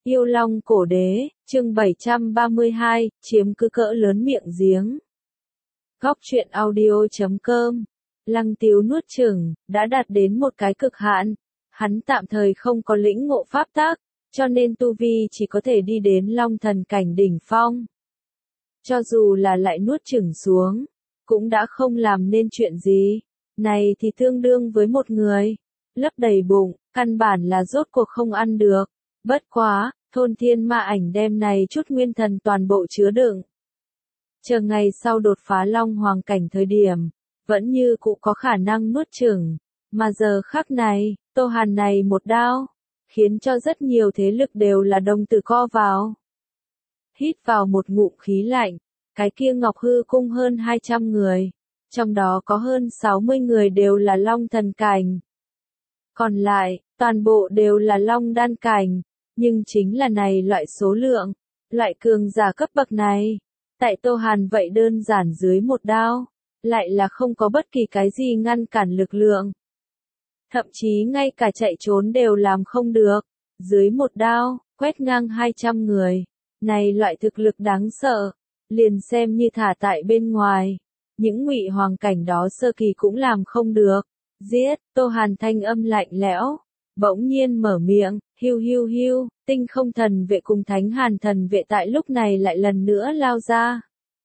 Yêu Long Cổ Đế, chương 732, chiếm cứ cỡ lớn miệng giếng. Góc truyện audio.com. Lăng Tiếu nuốt chửng, đã đạt đến một cái cực hạn. Hắn tạm thời không có lĩnh ngộ pháp tắc, cho nên tu vi chỉ có thể đi đến Long Thần cảnh đỉnh phong. Cho dù là lại nuốt chửng xuống, cũng đã không làm nên chuyện gì. Này thì tương đương với một người lấp đầy bụng, căn bản là rốt cuộc không ăn được. Bất quá, thôn thiên ma ảnh đem này chút nguyên thần toàn bộ chứa đựng. Chờ ngày sau đột phá Long Hoàng cảnh thời điểm, vẫn như cũ có khả năng nuốt chửng. Mà giờ khắc này, Tô Hàn này một đao, khiến cho rất nhiều thế lực đều là đồng tử co vào. Hít vào một ngụm khí lạnh, cái kia Ngọc Hư Cung hơn 200 người, trong đó có hơn 60 người đều là Long Thần cảnh. Còn lại, toàn bộ đều là Long Đan cảnh, nhưng chính là này loại số lượng, loại cường giả cấp bậc này, tại Tô Hàn vậy đơn giản dưới một đao, lại là không có bất kỳ cái gì ngăn cản lực lượng. Thậm chí ngay cả chạy trốn đều làm không được, dưới một đao, quét ngang 200 người, này loại thực lực đáng sợ, liền xem như thả tại bên ngoài, những ngụy hoàng cảnh đó sơ kỳ cũng làm không được. Giết, Tô Hàn thanh âm lạnh lẽo, bỗng nhiên mở miệng, hiu hiu hiu, tinh không thần vệ cùng thánh hàn thần vệ tại lúc này lại lần nữa lao ra.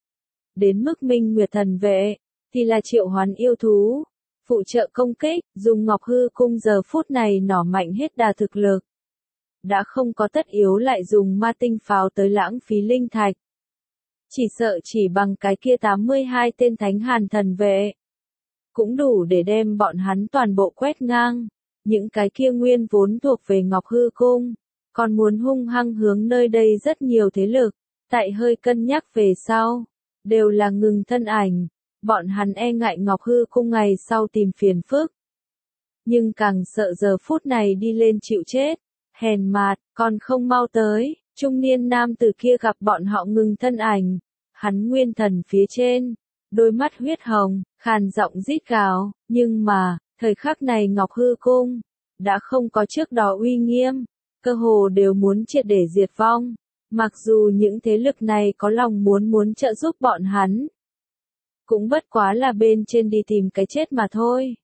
Đến mức Minh Nguyệt thần vệ, thì là triệu hoán yêu thú, phụ trợ công kích, dùng Ngọc Hư Cung giờ phút này nỏ mạnh hết đà thực lực. Đã không có tất yếu lại dùng ma tinh pháo tới lãng phí linh thạch. Chỉ sợ chỉ bằng cái kia 82 tên thánh hàn thần vệ, cũng đủ để đem bọn hắn toàn bộ quét ngang. Những cái kia nguyên vốn thuộc về Ngọc Hư Cung, còn muốn hung hăng hướng nơi đây rất nhiều thế lực, tại hơi cân nhắc về sau, đều là ngừng thân ảnh, bọn hắn e ngại Ngọc Hư Cung ngày sau tìm phiền phức. Nhưng càng sợ giờ phút này đi lên chịu chết, hèn mạt, còn không mau tới, trung niên nam tử kia gặp bọn họ ngừng thân ảnh, hắn nguyên thần phía trên, đôi mắt huyết hồng, khàn giọng rít gào, nhưng mà, thời khắc này Ngọc Hư Cung đã không có trước đó uy nghiêm, cơ hồ đều muốn triệt để diệt vong. Mặc dù những thế lực này có lòng muốn trợ giúp bọn hắn, cũng bất quá là bên trên đi tìm cái chết mà thôi.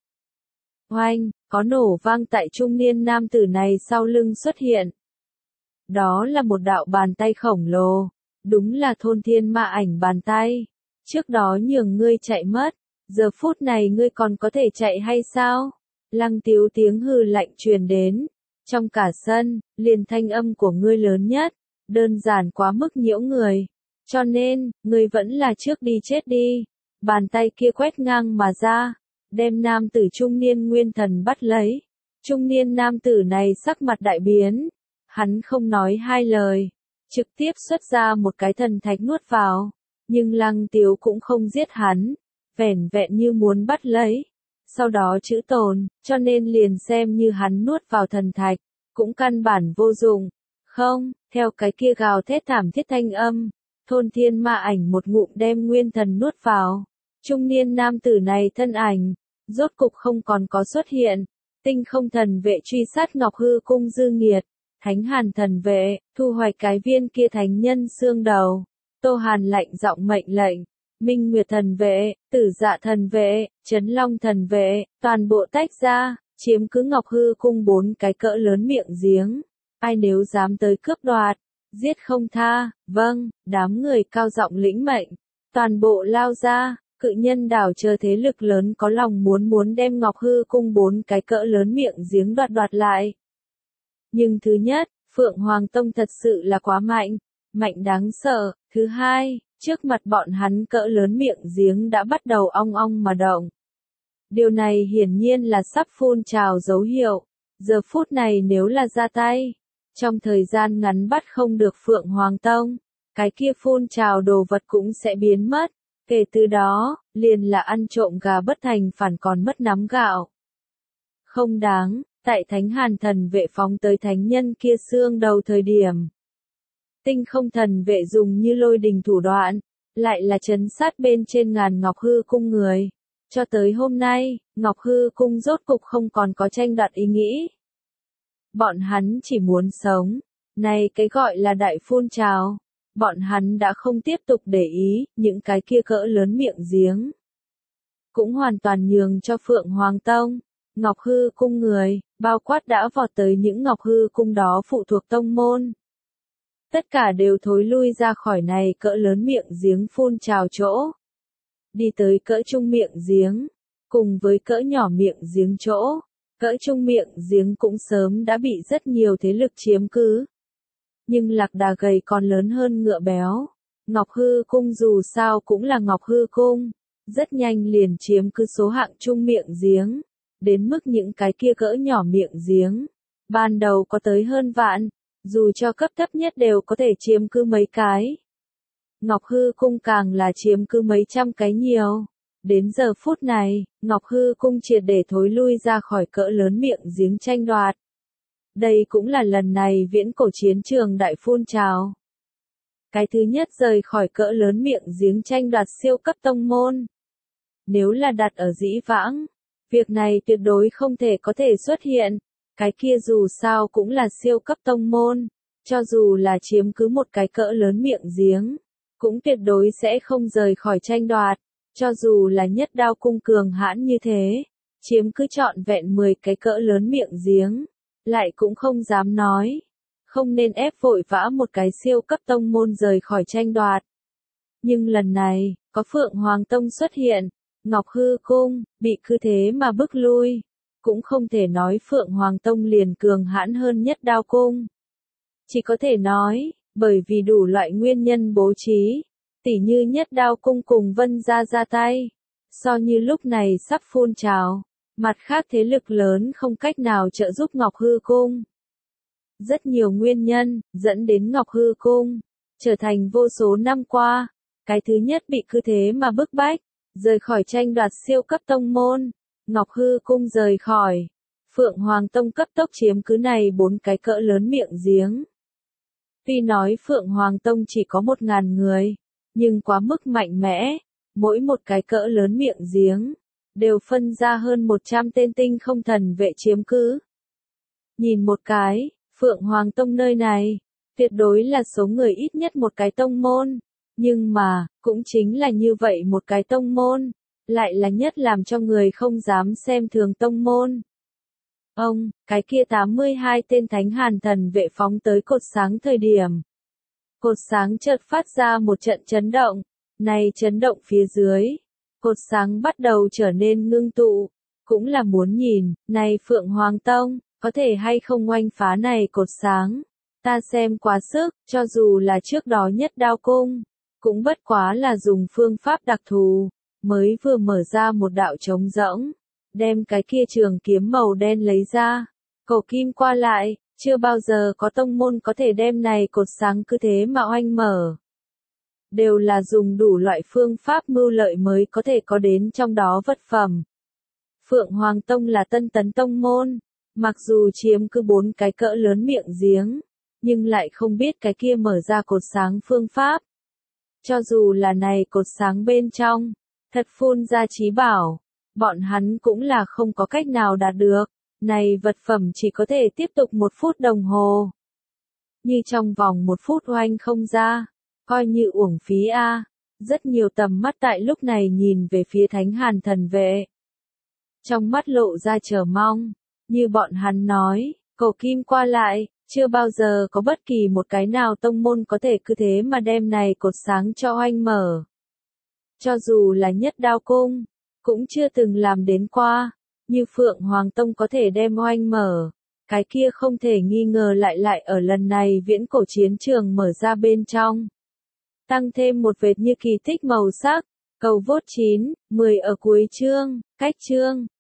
Oanh, có nổ vang tại trung niên nam tử này sau lưng xuất hiện. Đó là một đạo bàn tay khổng lồ, đúng là thôn thiên ma ảnh bàn tay. Trước đó nhường ngươi chạy mất, giờ phút này ngươi còn có thể chạy hay sao? Lăng Tiếu tiếng hừ lạnh truyền đến, trong cả sân, liền thanh âm của ngươi lớn nhất, đơn giản quá mức nhiễu người, cho nên, ngươi vẫn là trước đi chết đi. Bàn tay kia quét ngang mà ra, đem nam tử trung niên nguyên thần bắt lấy. Trung niên nam tử này sắc mặt đại biến, hắn không nói hai lời, trực tiếp xuất ra một cái thần thạch nuốt vào, nhưng Lăng Tiếu cũng không giết hắn, vẻn vẹn như muốn bắt lấy. Sau đó chữ tồn, cho nên liền xem như hắn nuốt vào thần thạch, cũng căn bản vô dụng. Không, theo cái kia gào thét thảm thiết thanh âm, thôn thiên ma ảnh một ngụm đem nguyên thần nuốt vào. Trung niên nam tử này thân ảnh, rốt cục không còn có xuất hiện. Tinh không thần vệ truy sát Ngọc Hư Cung dư nghiệt, thánh hàn thần vệ, thu hoạch cái viên kia thánh nhân xương đầu. Tô Hàn lạnh giọng mệnh lệnh. Minh Nguyệt thần vệ, Tử Dạ thần vệ, Trấn Long thần vệ, toàn bộ tách ra, chiếm cứ Ngọc Hư Cung 4 cái cỡ lớn miệng giếng. Ai nếu dám tới cướp đoạt, giết không tha. Vâng, đám người cao giọng lĩnh mệnh, toàn bộ lao ra. Cự nhân đảo chờ thế lực lớn có lòng muốn đem Ngọc Hư Cung 4 cái cỡ lớn miệng giếng đoạt lại. Nhưng thứ nhất, Phượng Hoàng Tông thật sự là quá mạnh, mạnh đáng sợ. Thứ hai, trước mặt bọn hắn cỡ lớn miệng giếng đã bắt đầu ong ong mà động. Điều này hiển nhiên là sắp phun trào dấu hiệu. Giờ phút này nếu là ra tay, trong thời gian ngắn bắt không được Phượng Hoàng Tông, cái kia phun trào đồ vật cũng sẽ biến mất. Kể từ đó, liền là ăn trộm gà bất thành phản còn mất nắm gạo. Không đáng, tại thánh hàn thần vệ phóng tới thánh nhân kia xương đầu thời điểm. Tinh không thần vệ dùng như lôi đình thủ đoạn, lại là trấn sát bên trên ngàn Ngọc Hư Cung người. Cho tới hôm nay, Ngọc Hư Cung rốt cục không còn có tranh đoạt ý nghĩ. Bọn hắn chỉ muốn sống, Này cái gọi là đại phun trào, bọn hắn đã không tiếp tục để ý, những cái kia cỡ lớn miệng giếng. Cũng hoàn toàn nhường cho Phượng Hoàng Tông, Ngọc Hư Cung người, bao quát đã vọt tới những Ngọc Hư Cung đó phụ thuộc tông môn. Tất cả đều thối lui ra khỏi này cỡ lớn miệng giếng phun trào chỗ. Đi tới cỡ trung miệng giếng, cùng với cỡ nhỏ miệng giếng chỗ, cỡ trung miệng giếng cũng sớm đã bị rất nhiều thế lực chiếm cứ. Nhưng lạc đà gầy còn lớn hơn ngựa béo. Ngọc Hư Cung dù sao cũng là Ngọc Hư Cung, rất nhanh liền chiếm cứ số hạng trung miệng giếng, đến mức những cái kia cỡ nhỏ miệng giếng. Ban đầu có tới hơn vạn, dù cho cấp thấp nhất đều có thể chiếm cứ mấy cái. Ngọc Hư Cung càng là chiếm cứ mấy trăm cái nhiều. Đến giờ phút này, Ngọc Hư Cung triệt để thối lui ra khỏi cỡ lớn miệng giếng tranh đoạt. Đây cũng là lần này viễn cổ chiến trường đại phun trào. Cái thứ nhất rời khỏi cỡ lớn miệng giếng tranh đoạt siêu cấp tông môn. Nếu là đặt ở dĩ vãng, việc này tuyệt đối không thể có thể xuất hiện. Cái kia dù sao cũng là siêu cấp tông môn, cho dù là chiếm cứ một cái cỡ lớn miệng giếng, cũng tuyệt đối sẽ không rời khỏi tranh đoạt. Cho dù là nhất đao cung cường hãn như thế, chiếm cứ trọn vẹn 10 cái cỡ lớn miệng giếng, lại cũng không dám nói. Không nên ép vội vã một cái siêu cấp tông môn rời khỏi tranh đoạt. Nhưng lần này, có Phượng Hoàng Tông xuất hiện, Ngọc Hư Cung, bị cứ thế mà bức lui. Cũng không thể nói Phượng Hoàng Tông liền cường hãn hơn nhất đao cung. Chỉ có thể nói, bởi vì đủ loại nguyên nhân bố trí, tỉ như nhất đao cung cùng Vân gia ra tay. So như lúc này sắp phun trào, mặt khác thế lực lớn không cách nào trợ giúp Ngọc Hư Cung. Rất nhiều nguyên nhân, dẫn đến Ngọc Hư Cung, trở thành vô số năm qua, cái thứ nhất bị cứ thế mà bức bách, rời khỏi tranh đoạt siêu cấp tông môn. Ngọc Hư Cung rời khỏi, Phượng Hoàng Tông cấp tốc chiếm cứ này 4 cái cỡ lớn miệng giếng. Tuy nói Phượng Hoàng Tông chỉ có 1.000 người, nhưng quá mức mạnh mẽ, mỗi một cái cỡ lớn miệng giếng, đều phân ra hơn 100 tên tinh không thần vệ chiếm cứ. Nhìn một cái, Phượng Hoàng Tông nơi này, tuyệt đối là số người ít nhất một cái tông môn, nhưng mà, cũng chính là như vậy một cái tông môn, lại là nhất làm cho người không dám xem thường tông môn. Cái kia 82 tên thánh hàn thần vệ phóng tới cột sáng thời điểm. Cột sáng chợt phát ra một trận chấn động, này chấn động phía dưới. Cột sáng bắt đầu trở nên ngưng tụ, cũng là muốn nhìn, này Phượng Hoàng Tông, có thể hay không oanh phá này cột sáng. Ta xem quá sức, cho dù là trước đó nhất đao cung, cũng bất quá là dùng phương pháp đặc thù, mới vừa mở ra một đạo trống rỗng, đem cái kia trường kiếm màu đen lấy ra, cổ kim qua lại, chưa bao giờ có tông môn có thể đem này cột sáng cứ thế mà oanh mở. Đều là dùng đủ loại phương pháp mưu lợi mới có thể có đến trong đó vật phẩm. Phượng Hoàng Tông là tân tấn tông môn, mặc dù chiếm cứ 4 cái cỡ lớn miệng giếng, nhưng lại không biết cái kia mở ra cột sáng phương pháp. Cho dù là này cột sáng bên trong, thật phun ra chí bảo, bọn hắn cũng là không có cách nào đạt được, này vật phẩm chỉ có thể tiếp tục 1 phút đồng hồ. Như trong vòng 1 phút oanh không ra, coi như uổng phí a. Rất nhiều tầm mắt tại lúc này nhìn về phía thánh hàn thần vệ. Trong mắt lộ ra chờ mong, như bọn hắn nói, cổ kim qua lại, chưa bao giờ có bất kỳ một cái nào tông môn có thể cứ thế mà đem này cột sáng cho oanh mở. Cho dù là nhất đao cung, cũng chưa từng làm đến qua, như Phượng Hoàng Tông có thể đem oanh mở. Cái kia không thể nghi ngờ lại ở lần này viễn cổ chiến trường mở ra bên trong. Tăng thêm một vệt như kỳ tích màu sắc, cầu vote 9, 10 ở cuối chương, cách chương.